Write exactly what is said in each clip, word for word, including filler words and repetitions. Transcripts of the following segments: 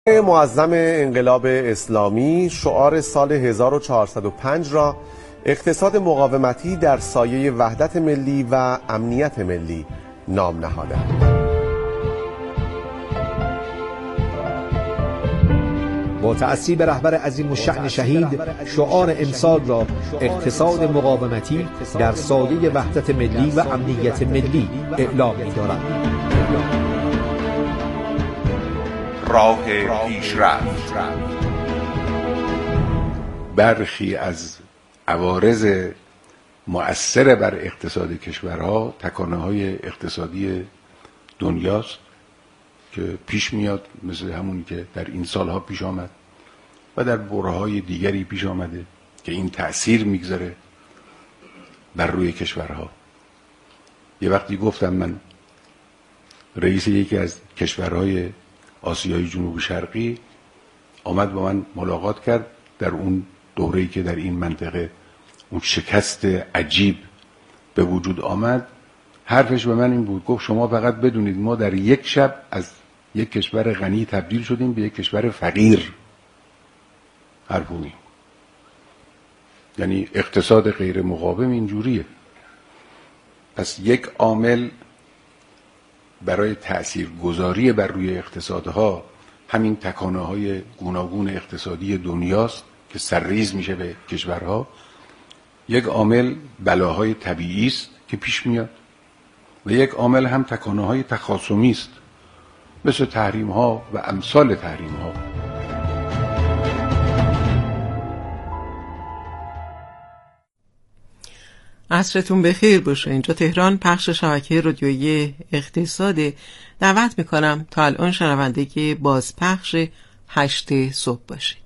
معظم انقلاب اسلامی شعار سال هزار و چهارصد و پنج را اقتصاد مقاومتی در سایه وحدت ملی و امنیت ملی نام نهاده. با تأثیر به رهبر عظیم الشأن شهید، شعار امسال را اقتصاد مقاومتی در سایه وحدت ملی و امنیت ملی اعلام می‌دارد. راه پیشرفت. برخی از عوارض مؤثر بر اقتصاد کشورها تکانه‌های اقتصادی دنیاست که پیش میاد، مثل همونی که در این سالها پیش آمد و در برهه‌های دیگری پیش آمده که این تأثیر میگذاره بر روی کشورها. یه وقتی گفتم من رئیس یکی از کشورهای آسیای جنوب شرقی آمد با من ملاقات کرد در اون دوره‌ای که در این منطقه اون شکست عجیب به وجود آمد. حرفش به من این بود، گفت شما فقط بدونید ما در یک شب از یک کشور غنی تبدیل شدیم به یک کشور فقیر. حرفونی یعنی اقتصاد غیر مقاوم اینجوریه. پس یک عامل برای تأثیرگذاری بر روی اقتصادها همین تکانه‌های گوناگون اقتصادی دنیاست که سرریز میشه به کشورها. یک عامل بلاهای طبیعی است که پیش میاد و یک عامل هم تکانه‌های تخاصمی است، مثل تحریم‌ها و امثال تحریم‌ها. عصرتون بخیر باشه. اینجا تهران، پخش شبکه رادیویی اقتصاد. دعوت میکنم تا الان شنونده بازپخش هشت صبح باشید.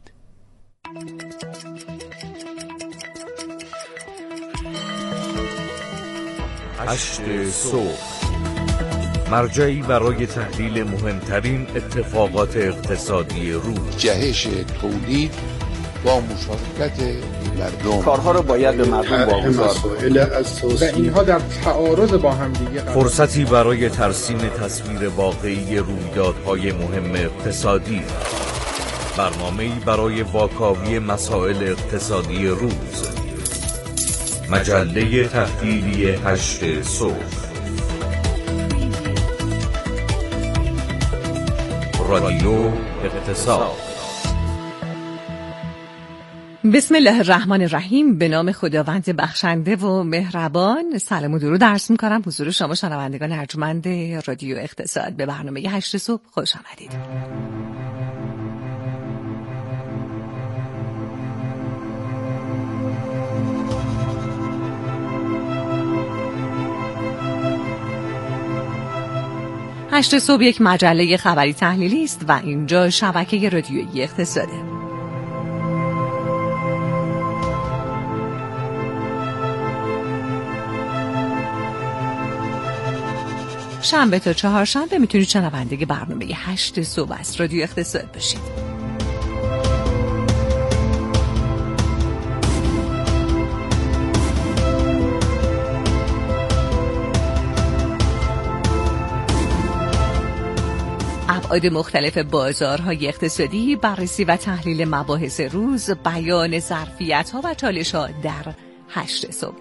هشت صبح، مرجعی برای تحلیل مهمترین اتفاقات اقتصادی روز. جهش تولید با مشارکت مردم، کارها رو باید به مردم واگذار کنیم و اینها در تعارض با هم دیگه. فرصتی برای ترسیم تصویر واقعی رویدادهای مهم اقتصادی. برنامه‌ای برای واکاوی مسائل اقتصادی روز. مجله تحلیلی هشت صبح. رادیو اقتصاد. بسم الله الرحمن الرحیم. به نام خداوند بخشنده و مهربان. سلام و درود عرض می‌کنم حضور شما شنوندگان ارجمند رادیو اقتصاد. به برنامه هشت صبح خوش آمدید. هشت صبح یک مجله خبری تحلیلی است و اینجا شبکه رادیویی اقتصاده. شنبه تا چهارشنبه میتونید شنونده برنامه هشت صبح از رادیو اقتصاد باشید. ابعاد مختلف بازارهای اقتصادی، بررسی و تحلیل مباحث روز، بیان ظرفیت‌ها و چالش‌ها در هشت صبح.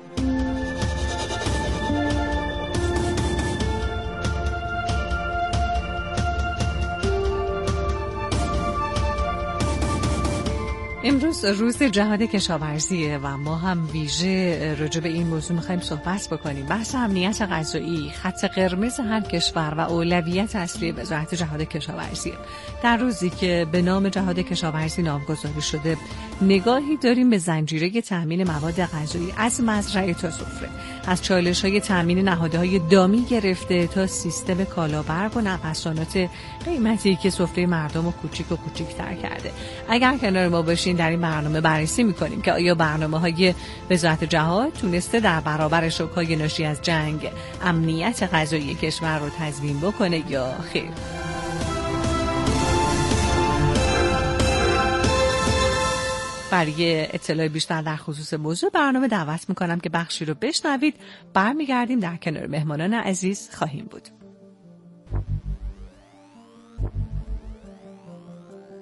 امروز روز جهاد کشاورزیه و ما هم ویژه راجع به این موضوع می‌خوایم صحبت بکنیم. بحث امنیت غذایی، خط قرمز هر کشور و اولویت اصلی وزارت جهاد کشاورزی. در روزی که به نام جهاد کشاورزی نامگذاری شده، نگاهی داریم به زنجیره تامین مواد غذایی از مزرعه تا سفره، از چالش‌های تامین نهادهای دامی گرفته تا سیستم کالابرق و نوسانات قیمتی که سفره مردم رو کوچیک و کوچیک‌تر کرده. اگر کنار ما باشین در این برنامه بررسی می‌کنیم که آیا برنامه‌های وزارت جهاد تونسته در برابر شوک‌های ناشی از جنگ امنیت غذایی کشور رو تضمین بکنه یا خیر. برای اطلاع بیشتر در خصوص موضوع برنامه دعوت می‌کنم که بخشی رو بشنوید. برمیگردیم در کنار مهمانان عزیز خواهیم بود.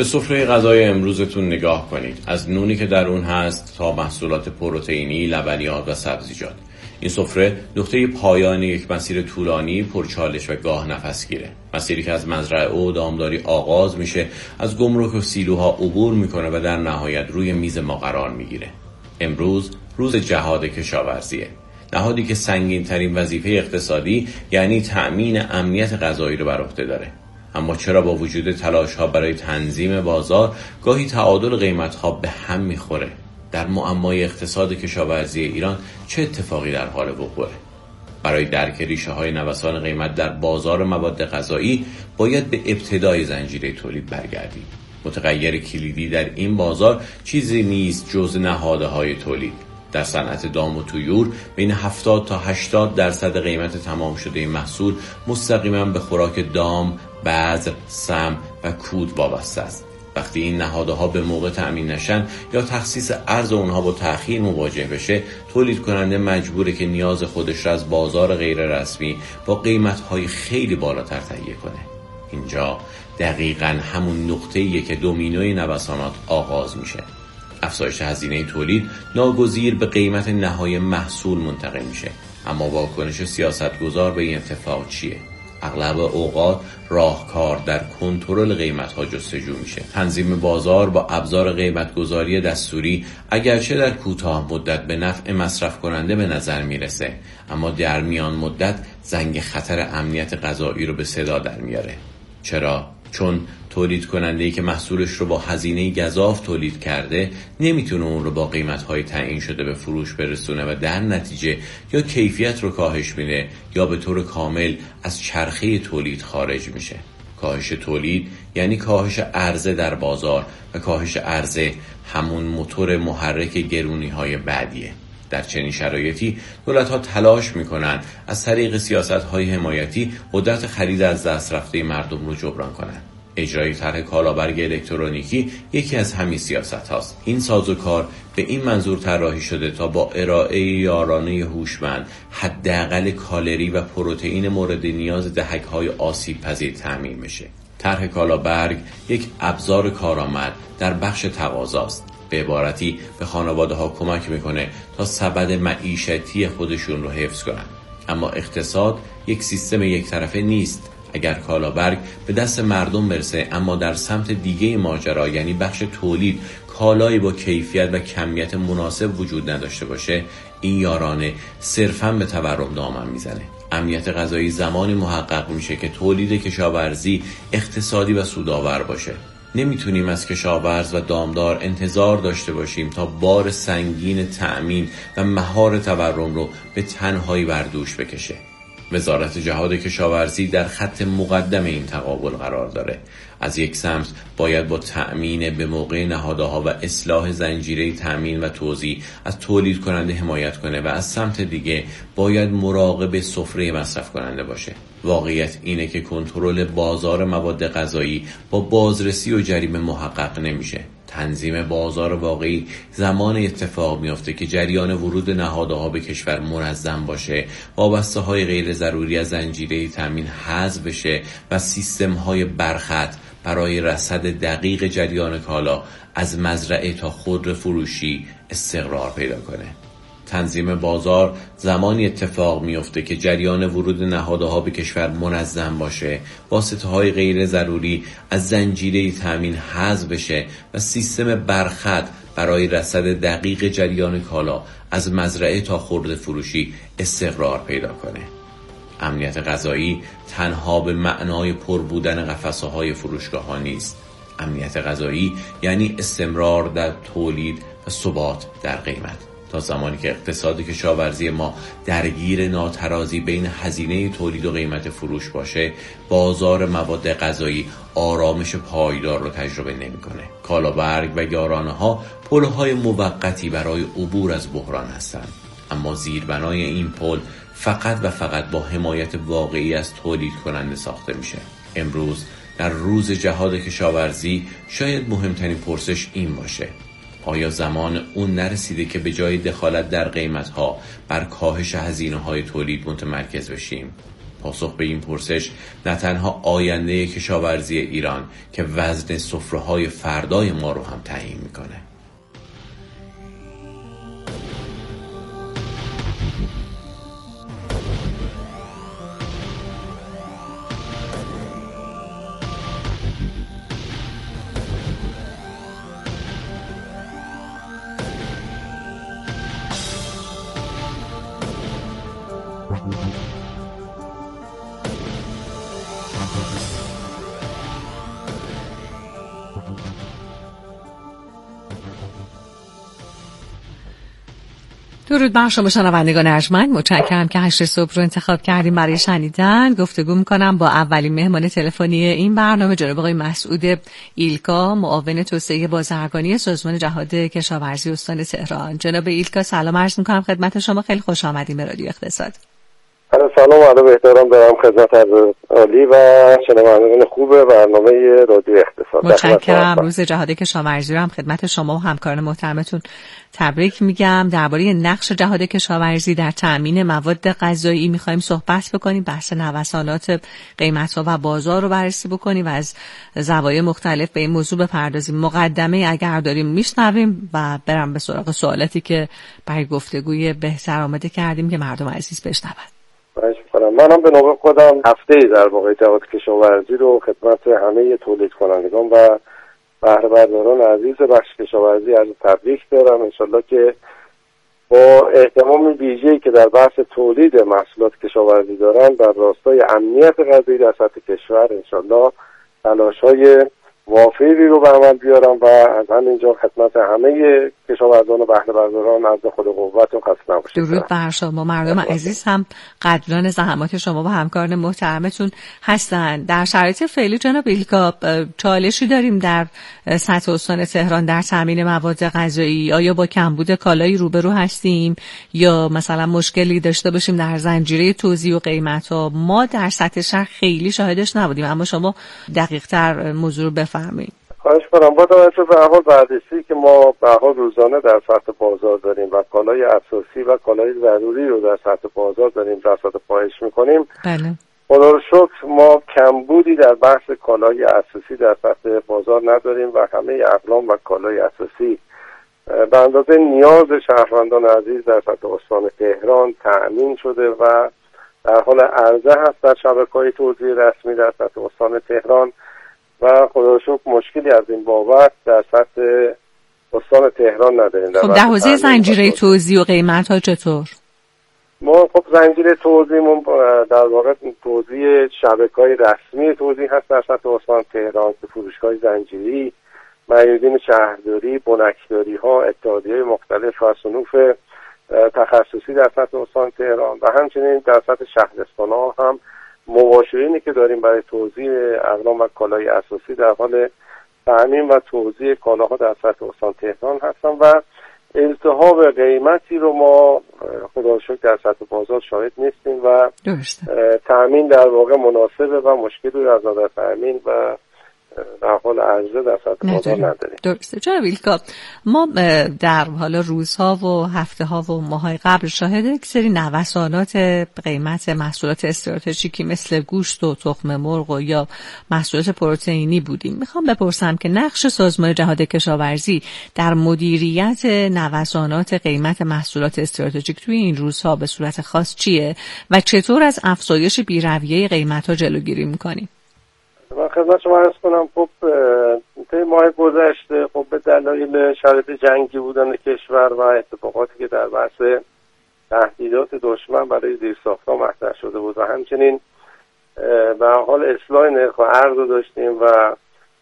به سفره غذای امروزتون نگاه کنید. از نونی که در اون هست تا محصولات پروتئینی، لبنیات و سبزیجات. این سفره نقطه پایان یک مسیر طولانی، پرچالش و گاه نفسگیره. مسیری که از مزرعه و دامداری آغاز میشه، از گمرک و سیلوها عبور میکنه و در نهایت روی میز ما قرار میگیره. امروز روز جهاد کشاورزیه. نهادی که سنگین ترین وظیفه اقتصادی یعنی تأمین امنیت غذایی رو بر عهده داره. اما چرا با وجود تلاش ها برای تنظیم بازار گاهی تعادل قیمت ها به هم میخوره؟ در معمای اقتصاد کشاورزی ایران چه اتفاقی در حال وقوعه؟ برای درک ریشه های نوسان قیمت در بازار مواد غذایی باید به ابتدای زنجیره تولید برگردیم. متغیر کلیدی در این بازار چیزی نیست جز نهادهای تولید. در صنعت دام و طیور بین هفتاد تا هشتاد درصد قیمت تمام شده این محصول مستقیما به خوراک دام، بذر، سم و کود وابسته است. وقتی این نهادها به موقع تأمین نشن یا تخصیص ارز اونها با تأخیر مواجه بشه، تولید کننده مجبوره که نیاز خودش را از بازار غیر رسمی با قیمت‌های خیلی بالاتر تهیه کنه. اینجا دقیقاً همون نقطه‌ایه که دومینوی نوسانات آغاز میشه. افزایش هزینه تولید ناگزیر به قیمت نهایی محصول منتقل میشه. اما واکنش سیاستگزار به این اتفاق چیه؟ اغلب اوقات راهکار در کنترل قیمت‌ها جستجو میشه. تنظیم بازار با ابزار قیمت‌گذاری دستوری اگرچه در کوتاه مدت به نفع مصرف کننده به نظر میرسه، اما در میان مدت زنگ خطر امنیت غذایی رو به صدا در میاره. چرا؟ چون تولید کننده‌ای که محصولش رو با هزینه گزاف تولید کرده نمیتونه اون رو با قیمت‌های تعیین شده به فروش برسونه و در نتیجه یا کیفیت رو کاهش میده یا به طور کامل از چرخه تولید خارج میشه. کاهش تولید یعنی کاهش عرضه در بازار و کاهش عرضه همون موتور محرک گرونی‌های بعدیه. در چنین شرایطی دولت‌ها تلاش می‌کنند از طریق سیاست‌های حمایتی قدرت خرید از دست رفته مردم رو جبران کنند. اجرای طرح کالابرگ الکترونیکی یکی از همین سیاست‌هاست. این سازوکار به این منظور طراحی شده تا با ارائه یارانه هوشمند حداقل کالری و پروتئین مورد نیاز دهک‌های آسیب‌پذیر تامین بشه. طرح کالابرگ یک ابزار کارآمد در بخش تقاضاست. به عبارتی به خانواده‌ها کمک میکنه تا سبد معیشتی خودشون رو حفظ کنن. اما اقتصاد یک سیستم یک طرفه نیست. اگر کالابرگ به دست مردم برسه اما در سمت دیگه ماجرا یعنی بخش تولید کالایی با کیفیت و کمیت مناسب وجود نداشته باشه، این یارانه صرفاً به تورم دامن میزنه. امنیت غذایی زمانی محقق میشه که تولید کشاورزی اقتصادی و سودآور باشه. نمیتونیم از کشاورز و دامدار انتظار داشته باشیم تا بار سنگین تأمین و مهار تورم رو به تنهایی بر دوش بکشه. وزارت جهاد کشاورزی در خط مقدم این تقابل قرار داره. از یک سمت باید با تأمین به موقع نهادها و اصلاح زنجیره تأمین و توزیع از تولید کننده حمایت کنه و از سمت دیگه باید مراقب سفره مصرف کننده باشه. واقعیت اینه که کنترل بازار مواد غذایی با بازرسی و جریمه محقق نمیشه. تنظیم بازار واقعی زمان اتفاق میفته که جریان ورود نهادها به کشور منظم باشه، وابسته های غیر ضروری از زنجیره تامین حذف بشه و سیستم های برخط برای رصد دقیق جریان کالا از مزرعه تا خودرو فروشی استقرار پیدا کنه. تنظیم بازار زمانی اتفاق میفته که جریان ورود نهادها به کشور منظم باشه، واسطه‌های غیر ضروری از زنجیره تامین حذف بشه و سیستم برخط برای رصد دقیق جریان کالا از مزرعه تا خرده فروشی استقرار پیدا کنه. امنیت غذایی تنها به معنای پر بودن قفسه‌های فروشگاه‌ها نیست. امنیت غذایی یعنی استمرار در تولید و ثبات در قیمت. تا زمانی که اقتصاد کشاورزی ما درگیر ناترازی بین هزینه تولید و قیمت فروش باشه، بازار مواد غذایی آرامش پایدار رو تجربه نمی‌کنه. کالابرگ و یارانه‌ها پل‌های موقتی برای عبور از بحران هستند، اما زیربنای این پل فقط و فقط با حمایت واقعی از تولید کننده ساخته میشه. امروز در روز جهاد کشاورزی شاید مهمترین پرسش این باشه: آیا زمان اون نرسیده که به جای دخالت در قیمت‌ها بر کاهش هزینه‌های تولید متمرکز بشیم؟ پاسخ به این پرسش نه تنها آینده کشاورزی ایران که وزن سفره‌های فردای ما رو هم تعیین میکنه. درود بر شما شنوندگان ارجمند، متشکرم که هشت صبح رو انتخاب کردیم برای شنیدن. گفتگو می‌کنم با اولین مهمان تلفنی این برنامه جناب آقای مسعود ایلکا، معاون توسعه بازرگانی سازمان جهاد کشاورزی استان تهران. جناب ایلکا سلام عرض می‌کنم خدمت شما، خیلی خوش آمدید به رادیو اقتصاد. سلام علیکم، احترام دارم خدمت از عالی و شنوندگان خوب برنامه رادیو اقتصاد. متشکرم. روز جهاد کشاورزی رو هم خدمت شما و همکاران محترمتون تبریک میگم. درباره نقش جهاد کشاورزی در تأمین مواد غذایی می‌خوایم صحبت بکنیم، بحث نوسانات قیمت‌ها و بازار رو بررسی بکنیم و از زوایای مختلف به این موضوع بپردازیم. مقدمه اگر داریم میشنویم و برم به سراغ سوالاتی که برای گفتگوی بهتر آماده کردیم که مردم عزیز بشنون. منم به نوبه خودم هفته‌ای در واقع جهاد کشاورزی رو خدمت همه تولید کنندگان و بهره برداران عزیز بخش کشاورزی عرض تبریک دارم. انشالله که با اهتمام ویژه‌ای که در بحث تولید محصولات کشاورزی دارن در راستای امنیت غذایی در سطح کشور انشالله تلاش‌های موافقی رو به عمل بیارم و از همینجا خدمت همه کشاورزان و بهره برداران عرض خود قوت و خسته نباشید. درود بر شما. مردم عزیز هم قدردان زحمات شما و همکاران محترمتون هستند. در شرایط فعلی جناب ایلکا چالشی داریم در سطح استان تهران در تامین مواد غذایی؟ آیا با کمبود کالایی روبرو هستیم یا مثلا مشکلی داشته باشیم در زنجیره توزیع و قیمت‌ها؟ ما در سطح شهر خیلی شاهدش نبودیم، اما شما دقیق‌تر موضوع رو بفرمایید. خواهش کنم. با توجه به حال بررسی که ما به حال روزانه در سطح بازار داریم و کالای اساسی و کالای ضروری رو در سطح بازار داریم در سطح پایش می‌کنیم. بله. خدا رو شکر ما کمبودی در بحث کالای اساسی در سطح بازار نداریم و همه اقلام و کالای اساسی به اندازه نیاز شهروندان عزیز در سطح استان تهران تأمین شده و در حال عرضه هست در شبکه‌های توزیع رسمی در سطح استان تهران و خدا رو شکر مشکلی از این بابت در سطح استان تهران نداریم. خب در حوزه زنجیره توزیع و قیمت‌ها چطور؟ ما خب زنجیره توزیعمون در واقع توزیع شبکه‌های رسمی توزیع هست در سطح استان تهران که فروشگاه زنجیری، معیودین شهرداری، بنکداری‌ها، اتحادیه‌های مختلف و صنوف تخصصی در سطح استان تهران و همچنین در سطح شهرستان‌ها هم مباشرینی که داریم برای توزیع اقلام و کالای اساسی در حال تأمین و توزیع کالاها در سطح استان تهران هستن و التهاب قیمتی رو ما خدا شکر در سطح بازار شاهد نیستیم و تأمین در واقع مناسبه و مشکلی از نظر تأمین و در حال عرضه در سطح بازار نداریم. درسته. جناب ایلکا، ما در حالا روزها و هفته ها و ماهای قبل شاهد یک سری نوسانات قیمت محصولات استراتژیکی مثل گوشت و تخم مرغ و یا محصولات پروتئینی بودیم. میخوام بپرسم که نقش سازمان جهاد کشاورزی در مدیریت نوسانات قیمت محصولات استراتژیک توی این روزها به صورت خاص چیه و چطور از افزایش بی‌رویه قیمت‌ها جلوگیری می‌کنیم؟ من خدمت شما عرض کنم خب طی ماه گذشته خب به دلایل شرایط جنگی بودن کشور و اتفاقاتی که در بحث تهدیدات دشمن برای زیرساخت‌ها مطرح شده بود و همچنین به حال اصلاح نرخ و ارز رو داشتیم و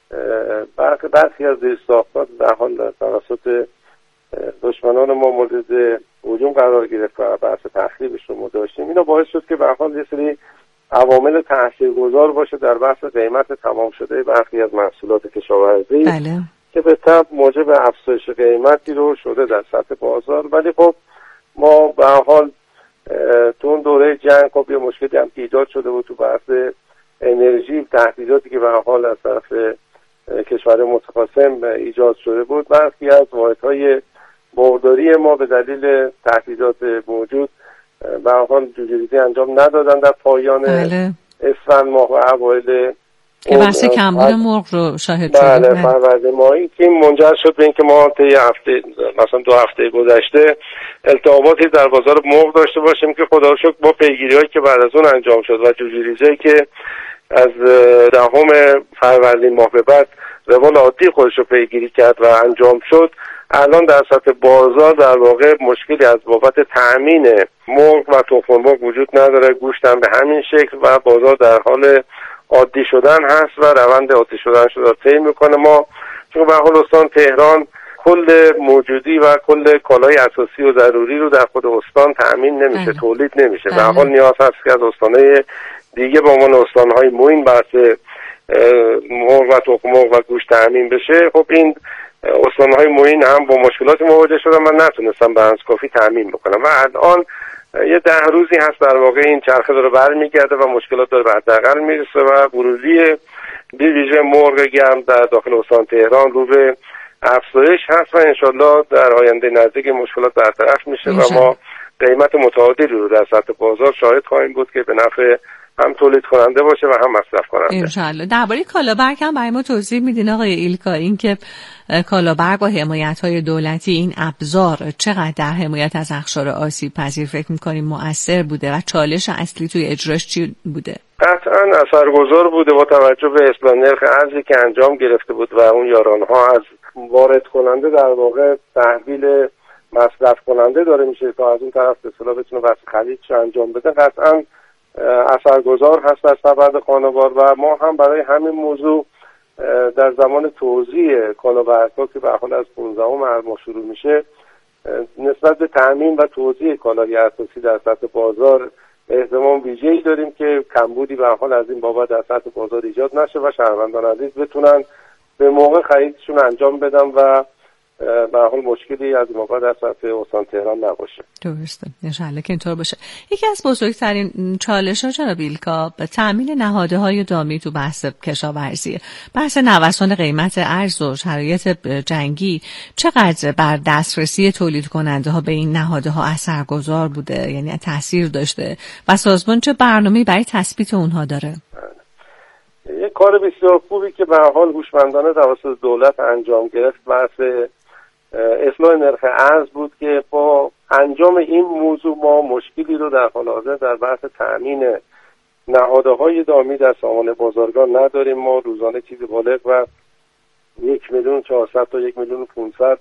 برخی از زیرساخت‌ها در حال توسط دشمنان ما مورد هجوم قرار گرفت و بحث تخریبش رو داشتیم. اینا باعث شد که به حال یه سری عوامل تاثیرگذار باشه در بحث قیمت تمام شده برخی از محصولات کشاورزی. بله. که به تبع موجب افزایش قیمتی رو شده در سطح بازار. ولی خب ما به هر حال تو اون دوره جنگ خب یه مشکلی هم ایجاد شده بود تو بحث انرژی، تهدیداتی که به هر حال از طرف کشور متخاصم ایجاد شده بود. برخی از واحدهای بارداری ما به دلیل تهدیدات موجود به هر حال جوجه‌ریزی انجام ندادن در پایان بله. اسفند ماه و اوایل که بحث کمبود مرغ رو شاهد شدیم. بله فروردین ماهی که منجر شد به اینکه ما طی هفته مثلا دو هفته گذشته التهاباتی در بازار مرغ داشته باشیم که خدا رو شکر با پیگیری‌هایی که بعد از اون انجام شد و جوجه‌ریزی که از دهم فروردین ماه به بعد روال عادی خودش رو پیگیری کرد و انجام شد، الان در سطح بازار در واقع مشکلی از بابت تأمین مرغ و تخم مرغ وجود نداره. گوشت هم به همین شکل و بازار در حال عادی شدن هست و روند عادی شدن شده طی میکنه. ما چون به حال استان تهران کل موجودی و کل کالای اساسی و ضروری رو در خود استان تأمین نمیشه، تولید نمیشه. به حال نیاز هست که از استانهای دیگه به عنوان استانهای معین بحث مرغ و تخم مرغ و گوشت تأمین بشه. خب این استانهای معین هم با مشکلات مواجه شدن و نتونستن به اندازه کافی تأمین بکنن و الان یه ده روزی هست در واقع این چرخه داره برمیگرده و مشکلات داره به حداقل میرسه و ورودی بی ویژه مرغ گرم در داخل استان تهران رو به افزایش هست و انشالله در آینده نزدیک مشکلات برطرف میشه و ما قیمت متعادلی رو در سطح بازار شاهد خواهیم بود که به نفع هم تولید کننده باشه و هم مصرف کننده. انشالله. درباره کالابرگ هم برای ما توضیح میدین آقای ایلکا، این که کالابرگ با حمایت‌های دولتی این ابزار چقدر در حمایت از اقشار آسیب پذیر فکر می‌کنیم مؤثر بوده و چالش اصلی توی اجراش چی بوده؟ قطعاً اثرگذار بوده با توجه به اصلاح نرخ ارزی که انجام گرفته بود و اون یارانها از وارد کننده در واقع تحویل مصرف کننده داره میشه تا از اون طرف به اصطلاح بتونه واسه خریدش انجام بده. قطعاً اثرگذار هست در سبد خانوار و ما هم برای همین موضوع در زمان توزیع کالابرگ‌ها که به حال از پانزدهم هر ماه شروع میشه نسبت به تامین و توزیع کالای اساسی در سطح بازار اهتمام ویژه‌ای داریم که کمبودی به حال از این بابت در سطح بازار ایجاد نشه و شهروندان عزیز بتونن به موقع خریدشون انجام بدن و به حال مشکلی از این بابت در سطح استان تهران نباشه. درسته، انشالله که اینطور باشه. یکی از بزرگترین چالش‌ها جناب ایلکا تأمین نهادهای دامی تو بحث کشاورزی، بحث نوسان قیمت ارز و شرایط جنگی چقدر بر دسترسی تولید کننده ها به این نهادها اثرگذار بوده، یعنی تاثیر داشته و سازمان چه برنامه‌ای برای تثبیت اونها داره؟ یک کار بسیار خوبی که به هر حال هوشمندانه توسط دولت انجام گرفت بحث اصلاح نرخ ارز بود که با انجام این موضوع ما مشکلی رو در حال حاضر در بحث تأمین نهادهای دامی در سامان بازارگان نداریم. ما روزانه چیزی بالغ و یک میلیون چهارصد تا یک میلیون پانصد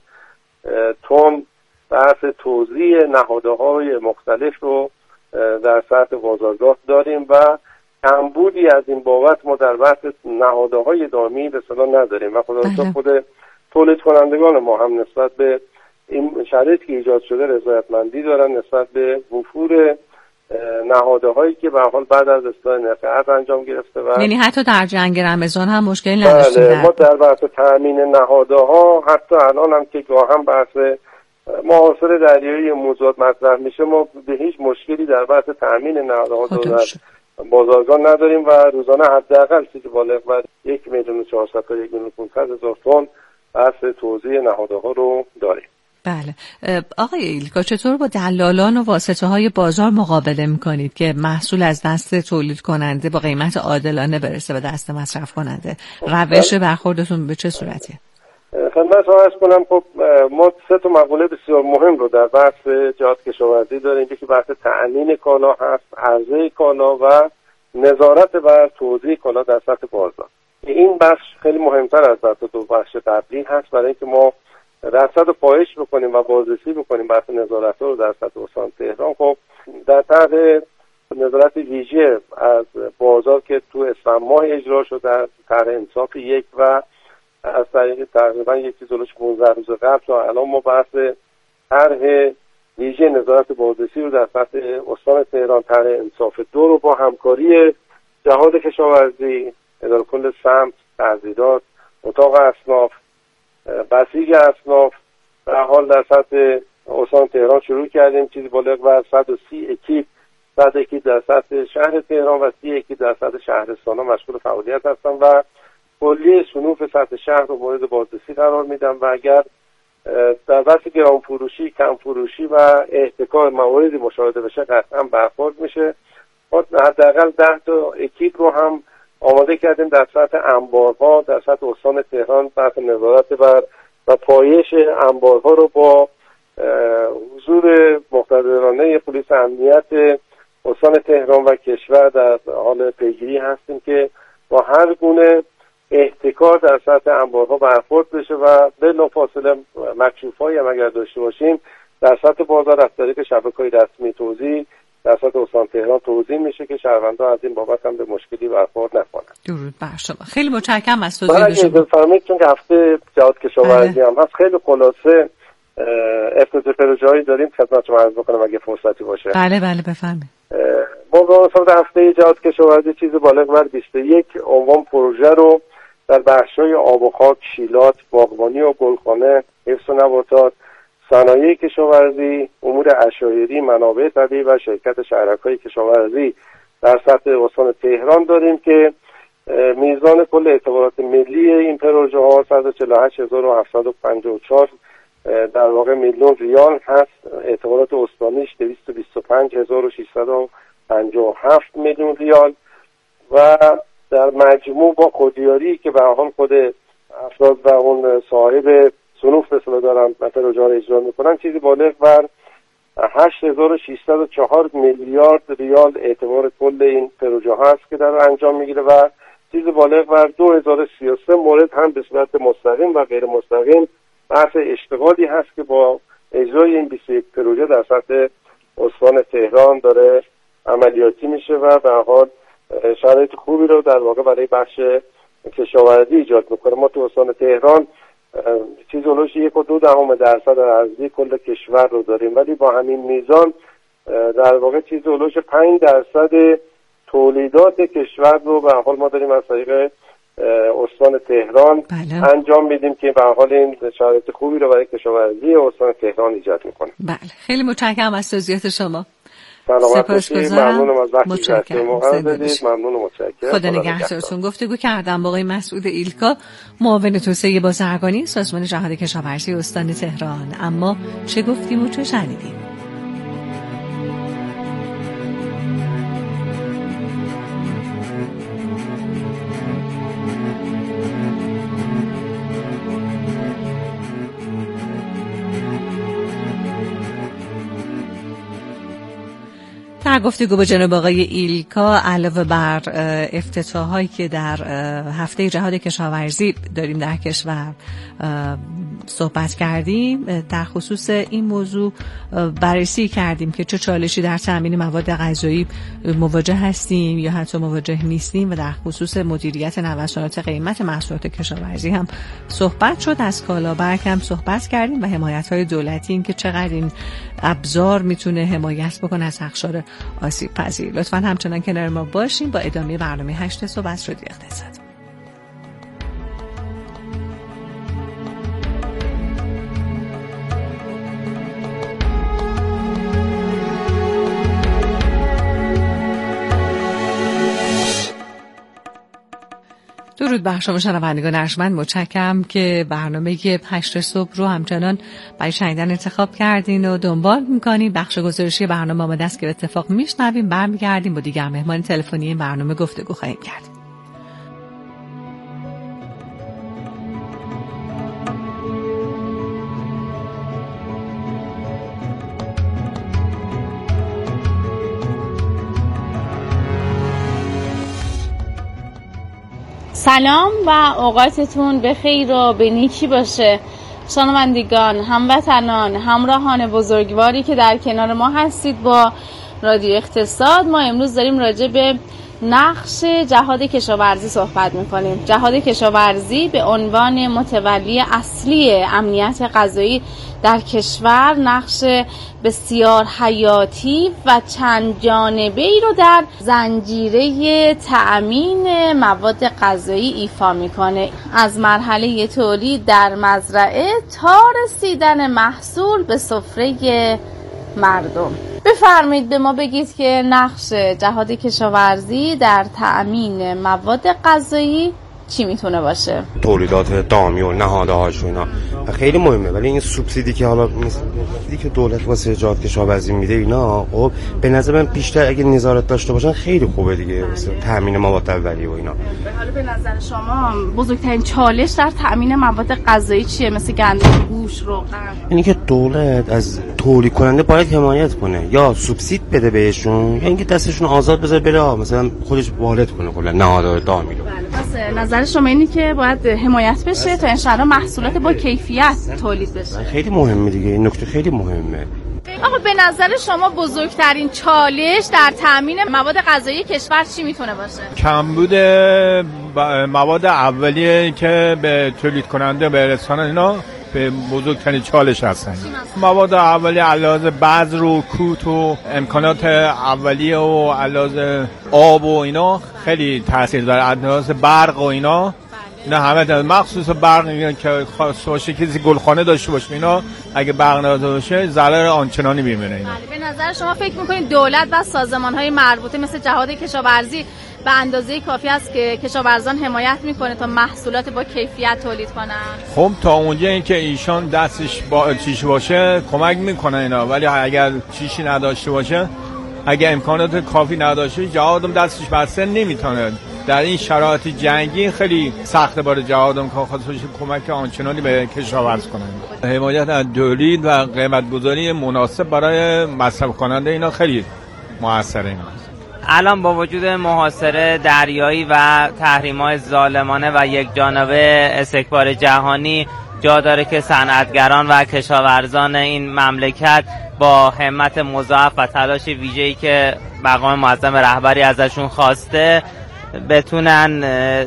تن بحث توزیع نهادهای مختلف رو در سطح بازارگاه داریم و کمبودی از این بابت ما در بحث نهادهای دامی به اصطلاح نداریم و خدا خود تولید کنندگان ما هم نسبت به این شرایطی که ایجاد شده رضایتمندی دارن نسبت به وفور نهادهایی که به هر حال بعد از اصلاح نرخ ارز انجام گرفته و یعنی حتی در جنگ رمضان هم مشکلی نداشتیم. بله ما در بحث تامین نهادها حتی الان هم که گاه هم بحث محاصره دریایی موضوعات مطرح میشه ما به هیچ مشکلی در بحث تامین نهادها دولت بازارگان نداریم و روزانه حداقل چیزی بالغ بر یک میلیون چهارصد تا یک میلیون پانصد هزار تن بحث توزیع نهادها رو داریم. بله آقای ایلکا، چطور با دلالان و واسطه های بازار مقابله میکنید که محصول از دست تولید کننده با قیمت عادلانه برسه به دست مصرف کننده؟ روش برخوردتون به چه صورتیه؟ خدمت عرض کنم خب ما سه تا مقوله بسیار مهم رو در بحث جهاد کشاورزی داریم. یکی بحث تأمین کالا هست، عرضه کالا و نظارت بر توزیع کالا در سطح بازار. این بخش خیلی مهمتر از بحث دو بخش قبلی هست برای اینکه ما رصد پایش بکنیم و بازرسی بکنیم بحث نظارت رو در سطح استان تهران. خب در تحت نظارت ویژه از بازار که تو اسفند ماه اجرا شد در طرح انصاف یک و از طریق تقریبا یکی جلوش پانزده روز قبل تا الان ما بحث طرح ویژه نظارت بازرسی رو در سطح استان تهران طرح انصاف دو رو با همکاری جهاد کشاورزی، اداره کل سمت، تحصیلات، اتاق اصناف، بسیج اصناف در حال در سطح استان تهران شروع کردیم. چیزی بالغ بر صد و سی اکیپ، صد اکیپ در سطح شهر تهران و سی اکیپ در سطح شهرستان ها مشغول فعالیت هستن و کلیه صنوف سطح شهر رو مورد بازرسی قرار میدم و اگر در بحث گران فروشی، کم فروشی و احتکار مواردی مشاهده بشه قطعا برخورد میشه. ما حداقل ده تا اکیپ رو هم آماده کردیم در سطح انبارها، در سطح استان تهران بحث نظارت بر و پایش انبارها رو با حضور مقتدرانه پلیس امنیت استان تهران و کشور در حال پیگیری هستیم که با هر گونه احتکار در سطح انبارها برخورد بشه و بلافاصله مکشوف‌هایی هم اگر داشته باشیم در سطح بازار از طریق شبکه‌های رسمی توزیع در سطح استان تهران توزیع میشه که شهروندان از این بابت هم به مشکلی برخورد نکنند. درود بر شما. خیلی متشکرم از توضیح شما. اگه فرمایید چون که هفته جهاد کشاورزی هم هست خیلی خلاصه افتتاح پروژه‌ای داریم خدمت شما عرض بکنم اگه فرصتی باشه. بله بله بفرمایید. ما به مناسبت هفته جهاد کشاورزی چیز بالغ بر بیست و یک عنوان پروژه رو در بخش‌های آب و خاک، شیلات، باغبانی و گلخانه، حفظ نباتات، صنایع کشاورزی، امور عشایری، منابع طبیعی و شرکت شهرک‌های کشاورزی در سطح استان تهران داریم که میزان کل اعتبارات ملی این پروژه ها صد و چهل و هشت هزار و هفتصد و پنجاه و چهار در واقع میلیون ریال هست. اعتبارات استانیش دویست و بیست و پنج هزار و ششصد و پنجاه و هفت میلیون ریال و در مجموع با خودیاری که به حال خود افراد و اون صاحب صنوف به اصطلاح دارن و پروژه رو اجرا میکنن چیزی بالغ بر هشت هزار و ششصد و چهار میلیارد ریال اعتبار کل این پروژه هست که در انجام میگیره و چیزی بالغ بر دو هزار و سی و سه مورد هم به صورت مستقیم و غیر مستقیم بحث اشتغالی هست که با اجرای این بیست و یک پروژه در سطح استان تهران داره عملیاتی میشه و به حال شرایط خوبی رو در واقع برای بخش کشاورزی ایجاد میکنه. ما تو استان تهران چیز اولوش یک و دو دهم درصد ارزی کل کشور رو داریم ولی با همین میزان در واقع چیز اولوش پنج درصد تولیدات کشور رو به حال ما داریم از طریق استان تهران بله. انجام میدیم که به حال این شرایط خوبی رو برای کشاورزی استان تهران ایجاد میکنه. بله خیلی متشکرم از توضیحات شما. سپاسگزارم. ممنونم از وقتی متشکرم. ممنون و متشکرم. خدا نگهدارتون. گفتگو کردم با آقای مسعود ایلکا معاون توسعه بازرگانی سازمان جهاد کشاورزی استان تهران. اما چه گفتیم و چه شنیدیم؟ در گفتگو با جناب آقای ایلکا علاوه بر افتتاحایی که در هفته جهاد کشاورزی داریم در کشور صحبت کردیم در خصوص این موضوع بررسی کردیم که چه چالشی در تامین مواد غذایی مواجه هستیم یا حتی مواجه نیستیم و در خصوص مدیریت نوسانات قیمت محصولات کشاورزی هم صحبت شد. از کالابرگ هم صحبت کردیم و حمایت‌های دولتی این که چقدر این ابزار میتونه حمایت بکنه از اقشار آسیب پذیر. لطفاً همچنان کنار ما باشین با ادامه برنامه هشت صبح از رادیو اقتصاد. درود بر شما شنوندگان ارجمند، متشکرم که برنامه هشت صبح رو همچنان برای شنیدن انتخاب کردین و دنبال میکنین. بخش گزارشی برنامه آماده است که به اتفاق میشنویم. برمیگردیم با دیگر مهمان تلفنی این برنامه گفتگو خواهیم کرد. سلام و اوقاتتون بخیر و به نیکی باشه. شنوندگان، هموطنان، همراهان بزرگواری که در کنار ما هستید با رادیو اقتصاد، ما امروز داریم راجع به نقش جهاد کشاورزی صحبت میکنیم. جهاد کشاورزی به عنوان متولی اصلی امنیت غذایی در کشور نقش بسیار حیاتی و چند جانبه‌ای رو در زنجیره تأمین مواد غذایی ایفا میکنه، از مرحله تولید در مزرعه تا رسیدن محصول به سفره مردم. بفرمایید به ما بگید که نقش جهاد کشاورزی در تأمین مواد غذایی چی میتونه باشه؟ تولیدات دامی و نهاده‌هاش و اینا خیلی مهمه، ولی این سوبسیدی که حالا سوبسیدی که دولت واسه جهاد کشاورزی میده اینا، خب به نظر من بیشتر اگه نظارت داشته باشن خیلی خوبه دیگه، مثلا تامین مواد اولیه و اینا. حالا به نظر شما بزرگترین چالش در تامین مواد غذایی چیه؟ مثل گندم، گوشت، روغن؟ یعنی که دولت از تولید کننده باید حمایت کنه، یا سوبسید بده بهشون، یا اینکه دستشون آزاد بذاره بره مثلا خودش وارد کنه کلا نهادهای دامی رو. پس نظر شما اینه که باید حمایت بشه تا انشالله محصولات با کیفیت تولید بشه. خیلی مهمه دیگه، این نکته خیلی مهمه. آقا به نظر شما بزرگترین چالش در تامین مواد غذایی کشور چی میتونه باشه؟ کمبود مواد اولیه که به تولید کننده برسانن، اینا به بزرگترین چالش هستن. مواد اولیه علاوه بذر و کوت و امکانات اولیه و علاوه آب و اینا خیلی تاثیر داره، علاوه برق و اینا اینا همه، مخصوص برق که خاص باشه کسی گلخانه داشته باشه اینا، اگه برق نداشته باشه ضرر آنچنانی میبینه اینا. به نظر شما فکر میکنید دولت و سازمان‌های مربوطه مثل جهاد کشاورزی به اندازه کافی است که کشاورزان حمایت میکنه تا محصولات با کیفیت تولید کنن؟ خب تا اونجایی که ایشان دستش با چیش باشه کمک میکنه اینا، ولی اگر چیشی نداشته باشه، اگر امکانات کافی نداشته، جهادم دستش بسته نمیتونه. در این شرایط جنگی خیلی سخته برای جهادم که خاصش کمک آنچنانی به کشاورز کنن. حمایت از تولید و قیمت گذاری مناسب برای مصرف کننده اینا خیلی موثره. اینا الان با وجود محاصره دریایی و تحریم‌های ظالمانه و یک جانبه استکبار جهانی، جا داره که صنعتگران و کشاورزان این مملکت با همت مضاعف و تلاش ویژه‌ای که مقام معظم رهبری ازشون خواسته بتونن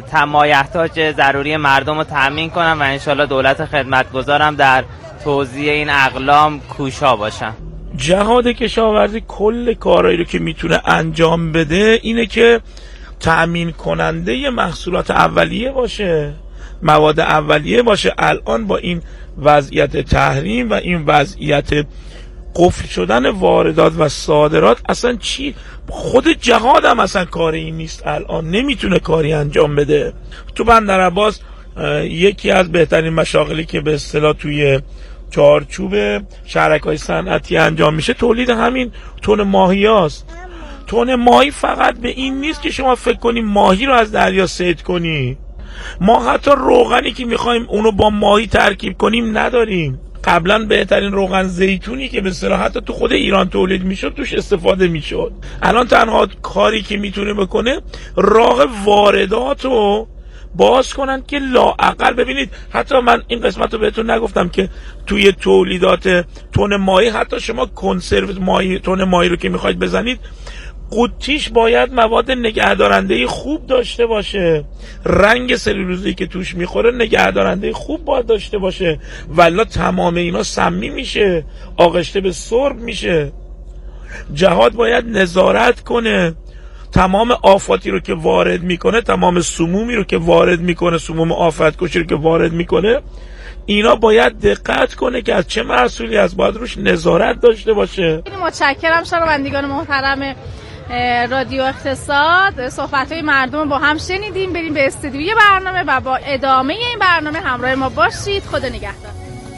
مایحتاج ضروری مردم رو تامین کنن و انشالله دولت خدمتگزارم در توزیع این اقلام کوشا باشن. جهاد کشاورزی کل کارهایی رو که میتونه انجام بده اینه که تأمین کننده محصولات اولیه باشه، مواد اولیه باشه. الان با این وضعیت تحریم و این وضعیت قفل شدن واردات و صادرات اصلا چی، خود جهاد هم اصلا کاری این نیست، الان نمیتونه کاری انجام بده. تو بندر عباس یکی از بهترین مشاغلی که به اصطلاح توی چارچوب شرکای صنعتی انجام میشه تولید همین تن ماهی هاست. تن ماهی فقط به این نیست که شما فکر کنی ماهی رو از دریا صید کنی، ما حتی روغنی که میخوایم اونو با ماهی ترکیب کنیم نداریم. قبلا بهترین روغن زیتونی که به اصطلاح حتی تو خود ایران تولید میشد توش استفاده میشد. الان تنها کاری که میتونه بکنه راه واردات رو باز کنن که لااقل ببینید، حتی من این قسمت رو بهتون نگفتم که توی تولیدات تن ماهی حتی شما کنسرو ماهی تن ماهی رو که میخواید بزنید، قوطیش باید مواد نگهدارنده خوب داشته باشه، رنگ سلولوزی که توش میخوره نگهدارنده خوب باید داشته باشه، والا تمام اینا سمی میشه، آغشته به سرب میشه. جهاد باید نظارت کنه تمام آفاتی رو که وارد میکنه، تمام سمومی رو که وارد میکنه، سموم آفت کشی رو که وارد میکنه، اینا باید دقت کنه که از چه محصولی از باید روش نظارت داشته باشه. متشکرم شنوندگان محترم رادیو اقتصاد. صحبت‌های مردم با هم شنیدیم. بریم به استودیوی برنامه و با ادامه این برنامه همراه ما باشید. خدا نگهدار.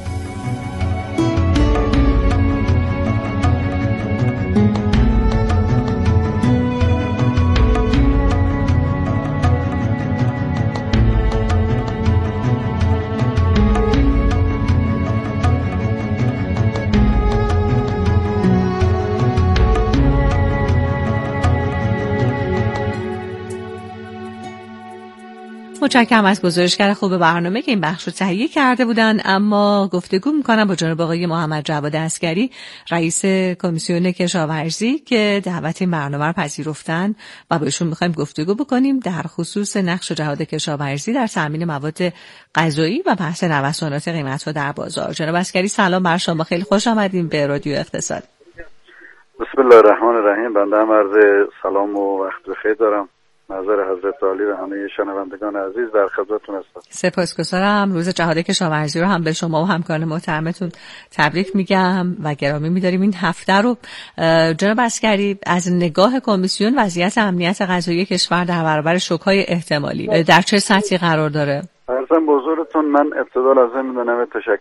متشکرم از گزارشگر خوب برنامه که این بخش رو تهیه کرده بودن. اما گفتگو میکنم با جناب آقای محمد جواد عسگری، رئیس کمیسیون کشاورزی که دعوت این برنامه رو پذیرفتن و با ایشون میخوایم گفتگو بکنیم در خصوص نقش جهاد کشاورزی در تامین مواد غذایی و بحث نوسانات قیمت‌ها در بازار. جناب عسگری سلام بر شما، خیلی خوش آمدیم به رادیو اقتصاد. بسم الله الرحمن الرحیم. بنده هم عرض سلام و وقت بخیر دارم. نظر حضرت عالی و همه شنوندگان عزیز در خدمتتون هستم. سپاسگزارم. روز جهاد کشاورزی رو هم به شما و همکاران محترمتون تبریک میگم و گرامی می‌داریم. این هفته رو جناب عسکری از نگاه کمیسیون وضعیت امنیت غذایی کشور در برابر شوک‌های احتمالی در چه سطحی قرار داره؟ عرضم به حضورتون، من ابتدا لازم می‌دونم تشکر